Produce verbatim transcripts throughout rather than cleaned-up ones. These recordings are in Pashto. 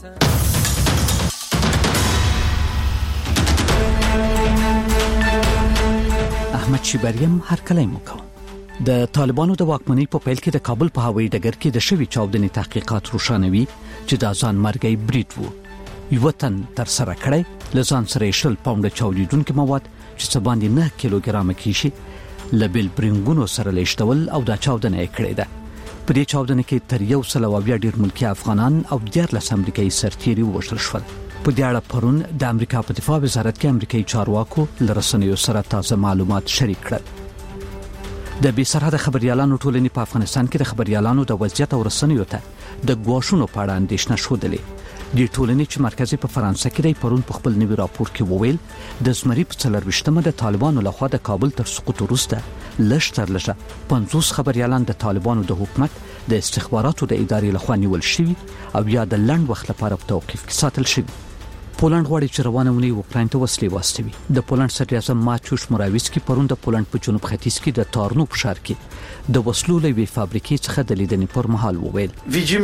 احمد شیبریم هرکلی مکو د طالبانو د واکمنۍ په پیل کې د کابل په هوایي ډګر کې د شوی چاودنې تحقیقات روښانوي چې د ځان مرګي برید وو. یو تن تر سره کړی لزان سره شل پاونډ چاودیدونکو مواد چې څه باندې نه کیلوګرام کیشي لبل برنګونو سره لیشتول او دا چاودنه کړې ده. په دې چاودنه کې تر یو سل او بیا ډیر ملکی افغانان او دیارلس امریکایي سرتیري ووژل شول. په دې اړه پرون د امریکا په دفاع وزارت کې امریکایي چارواکو لرسنیو سره تازه معلومات شریک کړل. د بې سرحده خبريالانو ټولنې په افغانستان کې د خبريالانو د وضعیت او رسنیو ته د ګواښونو په اړه اندېښنه شودلې. د ټولنې چې مرکزي په فرانسه کې د پرون په خپل نوي راپور کې وویل د زمري په څلرويشتمه د طالبانو لخوا د کابل تر سقوط وروسته لږ تر لږه پنځوس خبريالان د طالبانو د حکومت د استخباراتو د ادارې لخوا نیول شوي او یا د لنډ وخت لپاره په توقيف کې ساتل شوي. پولند غواړي چې روانه ونی اوکراین ته وسلې واستوي. د پولند صدر اعظم ماچوش موراویسکي پرون د پولند په جنوب ختیځ کې د تارنو په ښار کې د وسلو لوي فابریکې څخه د لیدنې پر مهال وویل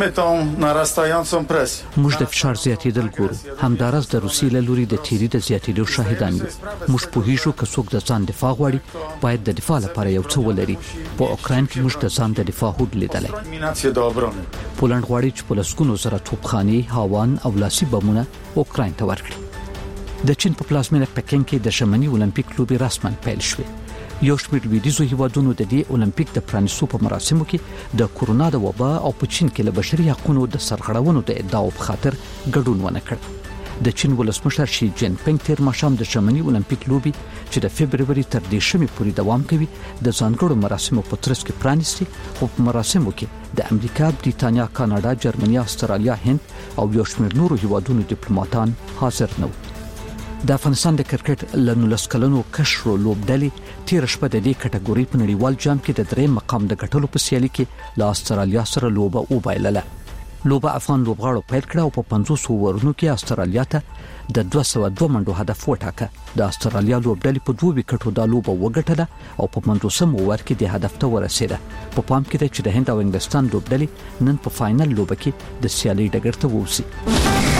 موږ د فشار زیاتېدل ګورو. همدارس د روسیې له لوري د تیری د زیاتېدو شاهدان یو. موږ په هیڅ که څوک د ځان دفاع غواړي باید د دفاع لپاره یو څه ولري. په اوکراین کې موږ د ځان د دفاع هوډ لیدلای. پولند غواړي چې په لسګونو زره توپخانې، هاوان او لاسي بمونه اوکراین ته ورکړي. د چین په پلازمینه پکین کې د شمنی اولمپیک لوبې رسماً پیل شوې. یو شمېر لویدیځو هیوادونو د دې اولمپیک د پرانیستو په مراسمو کې د کورونا د وبا او په چین کې له بشري حقوقو د سرغړونو د ادعاو په خاطر ګډون ونه کړ. د چین ولسمشر شي جین پینګ تیر ماښام د شمنی اولمپیک لوبې چې د فبرवरी تر دیرشمې پورې دوام کوي د ځانګړو مراسمو په ترڅ کې پرانیستي. خو په مراسمو کې د امریکا، بریتانیا، کاناډا، جرمني، استرالیا، هند او یو شمېر نورو هیوادونو ډیپلوماټان حاضر نه وو. د افغانستان د کرکټ لنولس کلنو کشرو لوبډلې تیر شپه د دې کټګوري په نړیوال جام کې د درې مقام د ګټلو په سیالي کې له استرالیا سره لوبه وبایلله. لوبه افغان لوبغاړو پیل کړه او په پنځوس اوورونو کې استرالیا ته د دوه سوه دوه منډو هدف وټاکه. د استرالیا لوبډلې په دوه وکټو د لوبه وګټله او په پنځوسم اوور کې د هدف ته ورسېده. په پام کې ده چې د هند او انګلستان لوبډلې نن په فائنل لوبه کې د سیالي ډګر ته ووځي.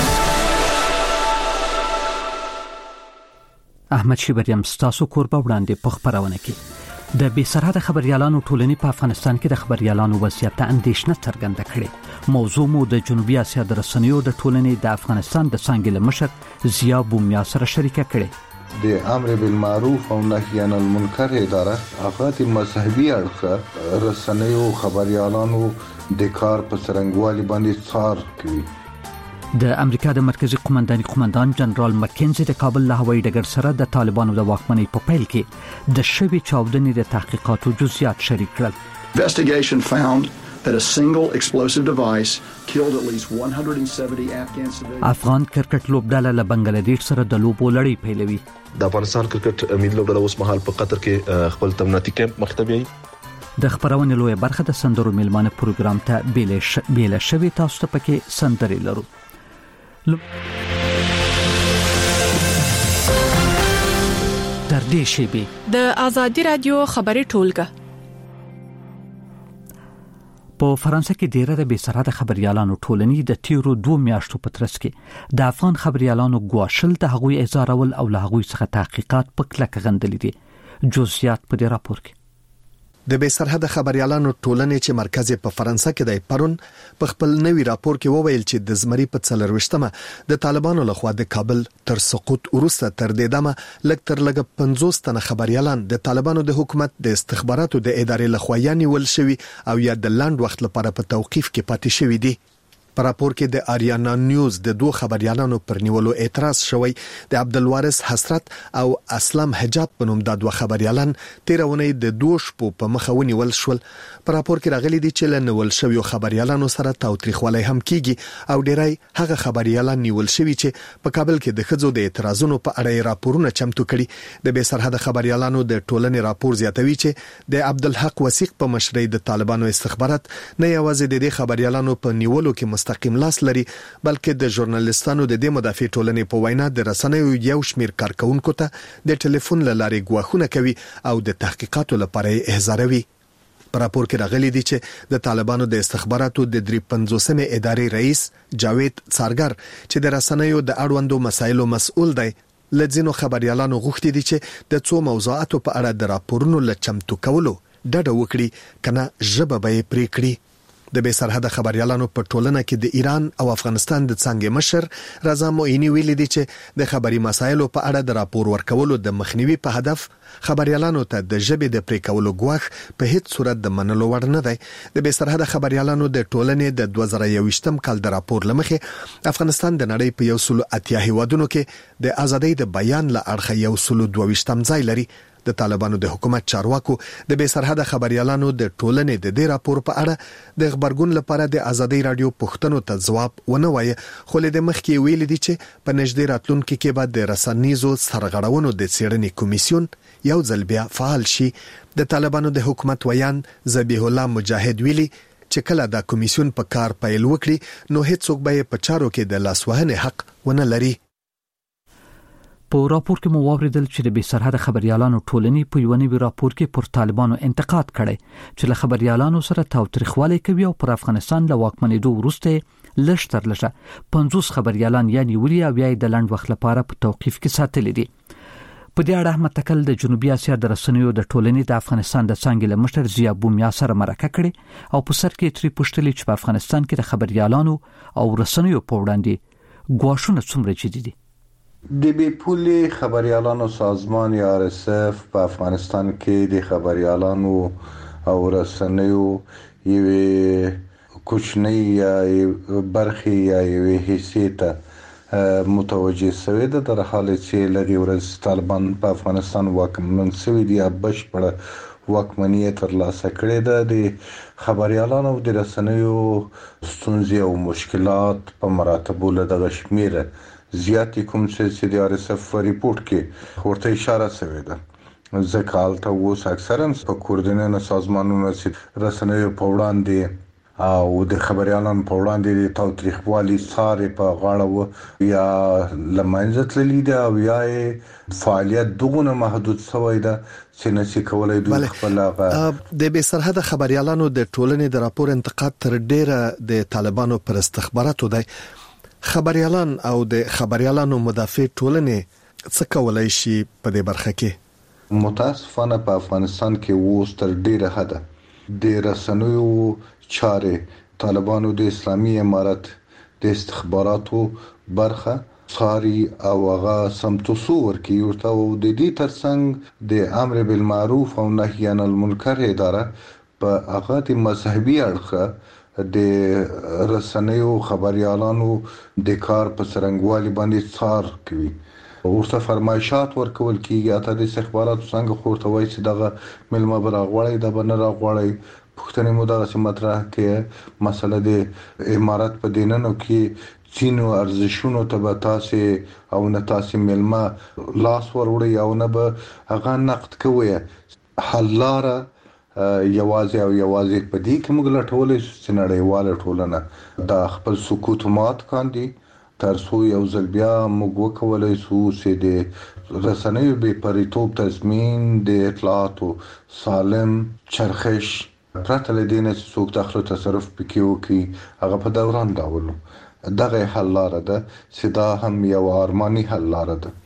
احمد شیبریم ستاسو کوربه وړاندې په خبرونه کې د بې سرحده خبريالانو ټولنې په افغانستان کې د خبريالانو وضعیت ته اندېښنه څرګنده کړې. موضوع مو د جنوبي اسیا د رسنیو د ټولنې د افغانستان د څنګه مشر ضیا بومیا سره شریکه کړې. د امر بالمعروف او نهي عن المنکر اداره افغان مذهبي اړخ رسنیو خبريالانو د کار په څرنګوالي باندې څار کوي. د امریکا د مرکزی قومنداني قومندان جنرال مکنزي د کابل له هوایي ډګر سره د طالبانو د واکمنۍ په پیل کې د شوی چاودنې د تحقیقاتو جزئیات شریک کړل. Investigation found that a single explosive device killed at least one hundred seventy Afghan civilians. افغان کرکټ لوبډله له بنگلاديش سره د لوبو لړۍ پیلوي. د افغانستان کرکټ ملي لوبډله اوس مهال په قطر کې خپل تمریناتي کیمپ مختبي. د خبرونې لوی برخه د سندرو میلمانه پروګرام ته بیل بیل شوی تاسو ته پکې سندري لرو. در دې شیبي د آزادي رادیو خبري ټولګه په فرانسه کې ډیره د بې سرحده خبريالانو ټولنې د تیرو دوه میاشتو په ترڅ کې د افغان خبريالانو ګواښل د هغوی ازارول او له هغوی څخه تحقیقات په کلک غندلې دي. جزئیات په دې راپور کې د بې سرحده خبريالانو ټولنې چې مرکز په فرانسه کې دی پرون په خپل نوي راپور کې وویل چې د زمري په څلرويشتمه د طالبانو لخوا د کابل تر سقوط وروسته تر دې دمه لږ تر لږه پنځوس تنه خبريالان د طالبانو د حکومت د استخباراتو د ادارې لخوا یا نیول شوي او یا د لاند وخت لپاره په توقيف کې پاتې شوي دي. په راپور کې د آریانا نیوز د دوه خبريالانو پر نیولو اعتراض شوی. د عبدالوارث حسرت او اسلام حجاب په نوم د دوه خبريالان تیرونه د دوه شپو په مخه ونیول شول. په راپور کې راغلي دي چې لنول شوی خبريالانو سره تاوتریخوالی هم کیږي او ډیرای هغه خبريالان نیول شوی چې په کابل کې د خځو د اعتراضونو په اړه راپورونه چمتو کړي. د بې سرحده خبريالانو د ټولنې راپور زیاتوي چې د عبدالحق وثیق په مشرۍ د طالبانو استخبارات نه یوازې د دې خبريالانو په نیولو کې مستقیم لاس لري بلکې د ژورنالیستانو د دې مدافع ټولنې په وینا د رسنیو یو شمیر کارکونکو ته د ټلیفون لارې غواخونه کوي او د تحقیقاتو لپاره احضاروي. په راپور کې راغلي دي چې د طالبانو د استخباراتو د درې پنځوسمې ادارې رئیس جاوید څارګر چې د رسنیو د اړوندو مسایلو مسؤل دی لږینو خبريالانو غوښتي دي چې د څو موضوعاتو په اړه د راپورونو لچمتو کولو ډډه وکړي کنه ژبه به پرې کړي. د بې سرحده خبريالانو په ټولنه کې د ایران او افغانستان د څنګه مشر رضا موینی ویلي دي چې د خبري مسایلو په اړه د راپور ورکولو د مخنیوي په هدف خبريالانو ته د ژبې د پرې کولو غوښ په هیڅ صورت د منلو وړ نه دی. د بې سرحده خبريالانو د ټولنې د دوه زره یوویشتم کال د راپور لمخې افغانستان د نړۍ په یو سل اتیا هیوادونو کې د ازادۍ د بیان له اړخه یو سل دوه ویشتم ځای لري. د طالبانو د حکومت چارواکو د بې سرحده خبريالانو د ټولنې د دې راپور په اړه د خبرګون لپاره د ازادۍ رادیو پښتنو ته ځواب ونه وایي، خو له د مخکې ویل دي چې په نږدې راتلونکو کې به د رسنیزو سرغړونو د څېړنې کمیسیون یو ځل بیا فعال شي. د طالبانو د حکومت ویان ذبیح الله مجاهد ویلي چې کله دا کمیسیون په کار پیل وکړي نو هیڅوک به په چارو کې د لاسوهنې حق ونه لري. په راپور کې مو واوریدل چې د بې سرحده خبريالانو ټولنې په یو نوي راپور کې پر طالبانو انتقاد کړي چې له خبريالانو سره تاوتریخوالی کوي او پر افغانستان له واکمنېدو وروسته لږ تر لږه پنځوس خبريالان یعنی ولي او بیا د لنډ وخت لپاره په توقيف کې ساتل دي. په دې اړه احمد تکل د جنوبي اسیا د رسنیو د ټولنې د افغانستان د څنګه له مشر ضیا بومیا سره مرکه کړي او په سر کې تری پوښتلې چې په افغانستان کې د خبريالانو او رسنیو په وړاندې ګواښونه څومره جدي دي. د بی پولي خبريالانو سازمان یا آر اس اف په افغانستان کې د خبريالانو او رسنیو یوه کوچنی یا برخي یا یوه حصې ته متوجه شوی ده، در حال چې لدی ورځ طالبان په افغانستان واکمن شوی دی، بشپړه واکمنیت ترلاسه کړې ده. د خبريالانو او د رسنیو ستونزې او مشکلات په مراتبو له دغه شمیره زیاتی کوم چې د آر اس اف ریپورت کې ورته اشاره شوې ده. ځکه هلته اوس اکثرا په کوردینونو سازمانونو چې رسنیو په وړاندې او د خبريالانو په وړاندې د تاوتریخوالي سارې په غاړه و یا لمنځه تللي ده او یا فعالیت دغونه محدود شوی ده چې نشي کولای دوی خپل هغه د بې سرحده خبريالانو د ټولنې د راپور انتقاد تر ډیره د طالبانو پر استخباراتو دی. خبريالان او د خبريالانو مدافع ټولنې څه کولای شي په دې برخه کې؟ متاسفانه په افغانستان کې اوس تر ډیره حده د رسنیو چارې طالبانو د اسلامي امارت د استخباراتو برخه صاري او هغه سمتوسو ورکی ورته او د دې ترڅنګ د امر بالمعروف او نهي عن المنکر اداره په هغه د مذهبي اړخه د رسنیو خبريالانو د کار په څرنګوالي باندې څار کوي. ورته فرمایشات ورکول کیږي اته د استخباراتو څنګه خورته وایي چې دغه ملما براغوړی د بنر راغوړی پښتني مدارس مطرح کې مسله د امارات په دینونو کې چینو ارزښونو ته به تاسو او نه تاسو ملما لاس وروړي او نه به هغه نقد کوي. حلاره یوازې او یوازې په دې کې موږ لټولې چې نړیواله ټولنه د خپل سکوت مات کاندي تر څو یو ځل بیا موږ وکولای شو چې د رسنیو بې پریتوب تضمین د اطلاعاتو سالم چرخش پرته له دې نه چې څوک داخله تصرف پکې وکړي هغه په دوران ډول دغه حل لاره ده چې دا هم یو ارماني حل لاره ده.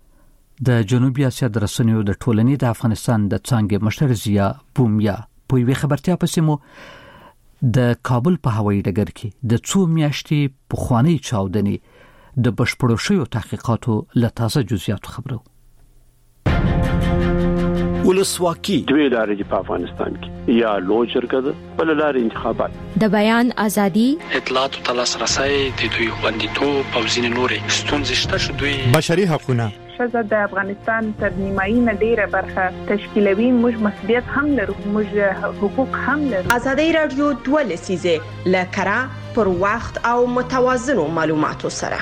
د جنوبي اسیا د رسنیو د ټولنې د افغانستان د څنګه مشر ضیا بومیا په یوه خبرتیا پسې مو د کابل په هوایي ډګر کې د څو میاشتې پخوانی چاودنې د بشپړو شویو تحقیقاتو له تازه جزئیاتو خبرو. ولسواکي دوی لارې په افغانستان کې یا لوجرګه بل لارې انتخابات د بیان ازادي اطلاعات او لاسرسي د دوی خوندیتوب او ځینې نورې ستونزې شته شو دوی بشري حقوقونه شزه د افغانستان تر نیمایي نه ډیره برخه تشکیلوي موږ مسؤلیت هم لرو موږ حقوق هم لرو. ازادي رادیو دوه لسیزه لکرا پر وخت او متوازنو معلوماتو سره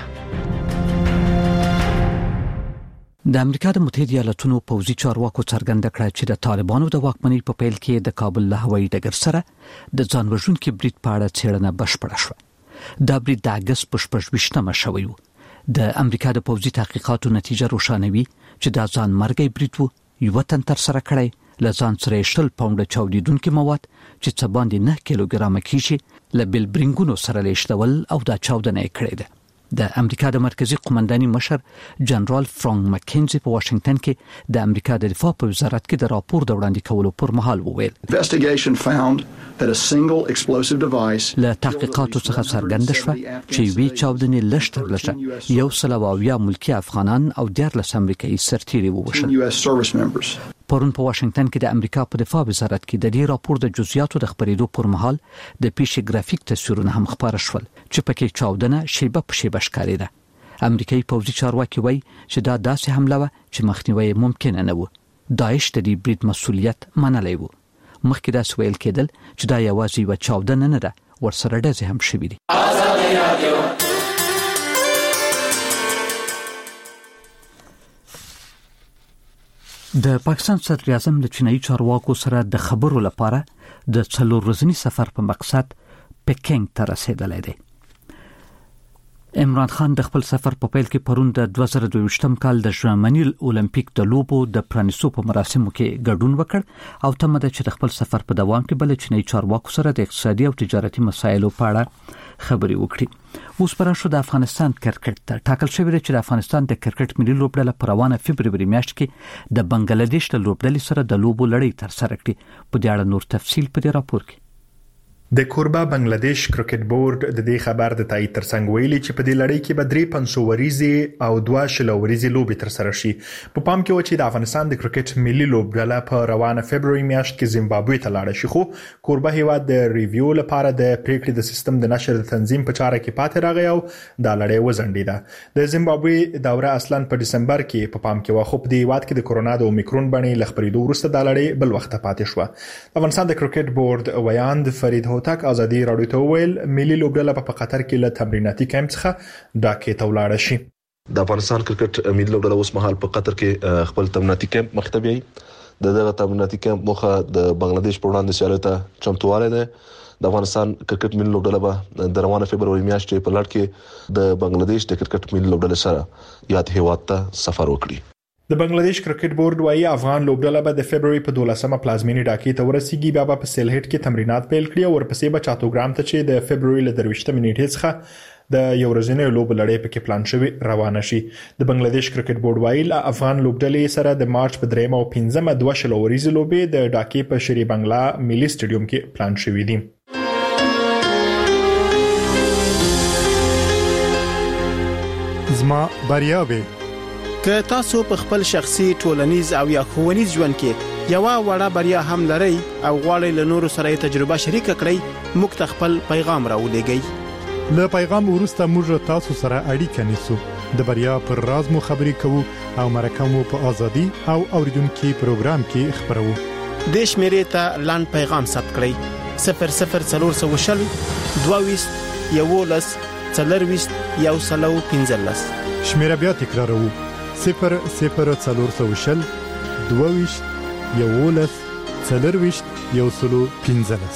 د امریکا د متحده ایالاتونو پوځي چارواکو څرګنده کړه چې د طالبانو د واکمنۍ په پیل کې د کابل له هوایي ډګر سره د ځانوژونکي برید په اړه څېړنه بشپړه شوه. دا برید د اګست په شپږ ویشتمه شوی و. د امریکا د پوځي تحقیقاتو نتیجه روښانوي چې دا ځان مرګي برید و یو تن تر سره کړی لزان سره شل پاونډه چاودیدونکو مواد چې څه باندې نه کیلوګرام کیږي لبل برینګونو سره لیشتول او دا چاودنه کړې ده. د امریکا د مرکزی قومنداني مشر جنرال فرانک مکینزي په واشنگټن کې د امریکا د دفاع په وزارت کې د راپور د وړاندې کولو پر مهال وویل Investigation found that a single explosive device له تحقیقاتو څخه څرګنده شوه چې وی چاودنې لشتر لشه یو سل او اویا ملکی افغانان او دیارلس امریکایي سرتیري ووژل. U S service members. پرون په واشنگټن کې د امریکا په دفاع وزارت کې د دې راپور د جزئیاتو د خبرېدو پر مهال د پیښې ګرافیک تصویرونه هم خبره شول چې پکې چاودنه شیبه په شیبه ښکارېده. امریکایي پوځي چارواکي وایي چې دا داسې حمله وه چې مخنیوی ممکن نه و. داعش د دې برید مسؤلیت منلی و. مخکې داسې ویل کېدل چې دا یوازې یوه چاودنه نه ده، ورسره ډزې هم شوي دي. د پاکستان صدر اعظم د چینایي چارواکو سره د خبرو لپاره د څلور ورځني سفر په مقصد پکینګ ته رسیدلی دی. عمران خان د خپل سفر په پیل کې پرون د دوه زره دوه ویشتم کال د ژمنی اولمپیک د لوبو د پرانیستو په مراسمو کې ګډون وکړ او تمه ده چې د خپل سفر په دوام کې بل چینایي چارواکو سره د اقتصادي او تجارتي مسایلو په اړه خبرې وکړي. اوس پر شو د افغانستان کرکټ ته ټاکل شوی دی چې د افغانستان د کرکټ ملي لوبډله په روانه فبروري میاشت کې د بنگلاديش د لوبډلې سره د لوبو لړۍ تر سره کړي. په دې اړه نور تفصیل په دې راپور کې. د کوربه بنگلاديش کرکټ بورډ د دې خبر د تایید ترڅنګ ویلي چې په دې لړۍ کې به درې پنځه وریزي او دوه شل وریزي لوبې تر سره شي. په پام کې و چې د افغانستان د کرکټ ملي لوبډله په روانه فبروري میاشت کې زیمبابوې ته لاړه شي، خو کوربه هیواد د ریویو لپاره د پریکړې د سیستم د نشر د تنظیم په چاره کې پاتې راغی او د لړۍ وزنډیده. د زیمبابوې دوره اصلا په دسمبر کې په پام کې و، خو په دې هیواد کې د کرونا د اومیکرون بڼې لخبرېدو وروسته د لړۍ بل وخت پاتې شو. افغانستان د کرکټ بورډ ویاند فرید هوتک ازادي راډیو ته ویل ملي لوبډله په قطر کې له تمریناتي کیمپ څخه ډاکې ته ولاړه شي. د افغانستان کرکټ ملي لوبډله اوس مهال په قطر کې خپل تمریناتي کیمپ مخ ته بیاي. د دغه تمریناتي کیمپ مخه د بنگلاديش په وړاندې سیالیو ته چمتووالی دی. د افغانستان کرکټ ملي لوبډله به د روانه فبروري میاشتې په لړ کې د بنگلاديش د کرکټ ملي لوبډلې سره یاد هیواد ته سفر وکړي. د بنگلاديش کرکټ بورډ وايي افغان لوبډله به د فبروري په دولسمه پلازمینی ډاکې ته ورسیږي، بیا به په سیلهټ کې تمرینات پیل کړي او ورپسې به چاتوګرام ته چې د فبروري له درویشتمې نیټې څخه د یو ورځنۍ لوب لړۍ پکې پلان شوی روانه شي. د بنگلاديش کرکټ بورډ وايي له افغان لوبډلې سره د مارچ په دریمه او پنځمه دوه شل وریزي لوبې د ډاکې په شری بنگلا ملي سټیډیوم کې پلان شوی دي. زما بریاوي که تاسو په خپل شخصي ټولنیز او یا ښوونیز ژوند کې یو وړه بریا هم لرئ او غواړئ له نورو سره تجربه شریک کړئ، موږ ته خپل پیغام راولېږئ. له پیغام وروسته موږ تاسو سره اړیکه نیسو، د بریا پر راز مو خبرې کوو او مرکه مو په ازادي او اوریدونکو پروګرام کې خبرو. د شمیرې ته لاند پیغام ثبت کړئ صفر صفر څلور سوه شل دوه ویشت یولس څلرویشت یو سلو پنځلس. شمیره بیا تکراروو صفر صفر څلور سوه شل دوه ویشت یولس څلرویشت یو سلو پنځلس.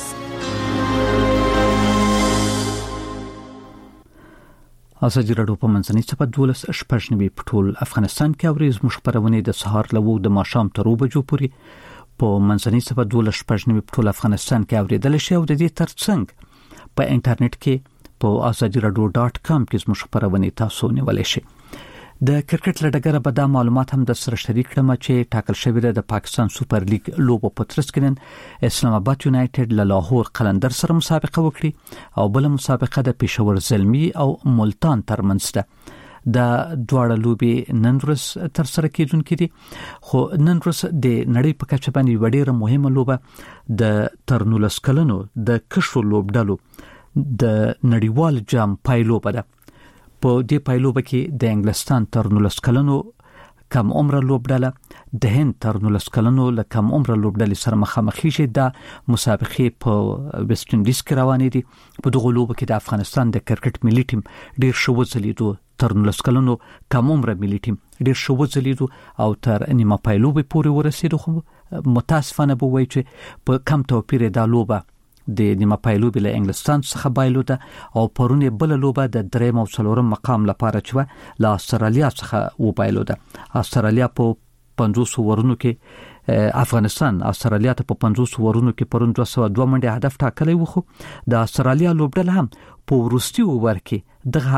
ازادي راډیو په منځنۍ صفحه دولس شپږ نوي په ټول افغانستان کې اوري. زموږ خبرونه د سهار له وو د ماښام تر اوبه جو پوري په منځنۍ صفحه دولس شپږ نوي په ټول افغانستان کې اوریدل شي او د دې ترڅنګ په انټرنیټ کې په ازادي راډیو ډاټ کام کې زموږ خبرونه تاسو نیولای شئ. د کرکټ لړګره به دا معلومات هم د سره شریک کړم چې ټاکل شوی دی د پاکستان سوپر لیګ لوبو په ترڅ کې نن اسلام آباد یونایټډ له لاهور قلندر سره مسابقه وکړي او بل مسابقه د پېښور زلمی او ملتان ترمنځ ده. د دواړه لوبې نن ورځ تر سره کېدونکې دي، خو نن ورځ د نړۍ په کچه باندې یوه ډېره مهمه لوبه د تر نولس کلنو د کشرو لوبډلو د نړیوال جام پایلوبه ده. په دې پایلوبه کې د انګلستان تر نولس کلنو کم عمر لوبډله د هند تر نولس کلنو له کم عمر لوبډلې سره مخامخ شي. د مسابقې په ویسټ انډیز کې روانې دي. په دغه لوبه کې د افغانستان د کرکټ ملي ټیم ډیر ښه وځلیدو، تر نولس کلنو کم عمر ملي ټیم ډیر ښه وځلیدو او تر نیمه پایلوبه پورې ورسېدو. خو متاسفانه به وایي چې په کم توپیر دا لوبه د نیمه پایلوبه له انګلستان څخه بایلوده او پرونه بل لوبه د دریم او څلورم مقام لپاره چې له استرالیا څخه و بایلوده. استرالیا په پنځوس ورونو کې افغانستان استرالیا ته په پنځوس ورونو کې پرون دوه سوه دوه منډه هدف ټاکلی و، خو د استرالیا لوبډله هم په ورستي اوور کې دغه